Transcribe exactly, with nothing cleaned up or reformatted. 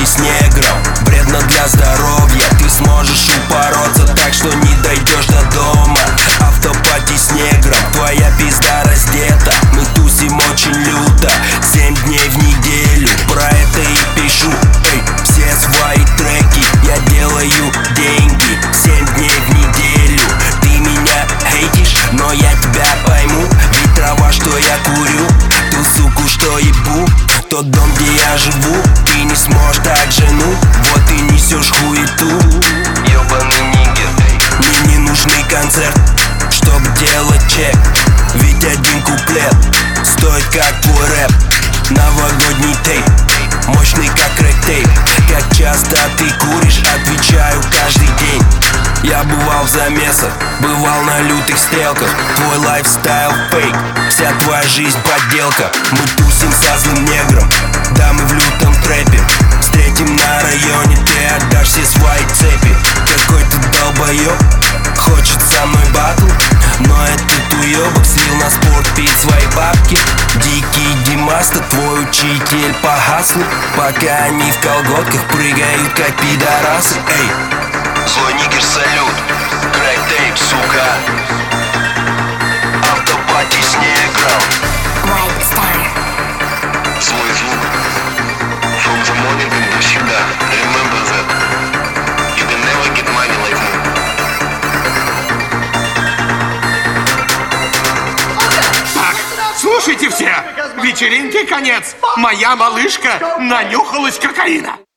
с негром вредно для здоровья. Ты сможешь упороться так, что не дойдешь до дома. Автопати с негром, твоя пизда раздета. Мы тусим очень люто, семь дней в неделю. Про это и пишу, эй, все свои треки. Я делаю деньги, семь дней в неделю. Ты меня хейтишь, но я тебя пойму. Ведь трава, что я курю, ту суку, что ебу, тот дом, где я живу, ты не сможешь так жену. Вот ты несешь хуету, ёбаный нигер. Мне не нужный концерт, чтоб делать чек. Ведь один куплет стоит как твой рэп. Новогодний тейп, мощный как рэк-тейп. Как часто ты куришь, отвечаю каждый день. Я бывал в замесах, бывал на лютых стрелках. Твой лайфстайл фейк, вся твоя жизнь подделка. Мы тусим со злым негром, да мы в лютом трэпе. Встретим на районе, ты отдашь все свои цепи. Какой-то долбоёб хочет со мной батл, но этот уёбок слил на спорт пить свои бабки. Дикий Димаста, твой учитель по хаслу, пока они в колготках прыгают как пидорасы. Эй, злой нигер, салют, крэк-тейп, сука. Автопати с негром. Злой звук. From the morning до всегда. Remember that. You can never get money like me. Так, слушайте все. Вечеринке конец. Моя малышка нанюхалась кокаина.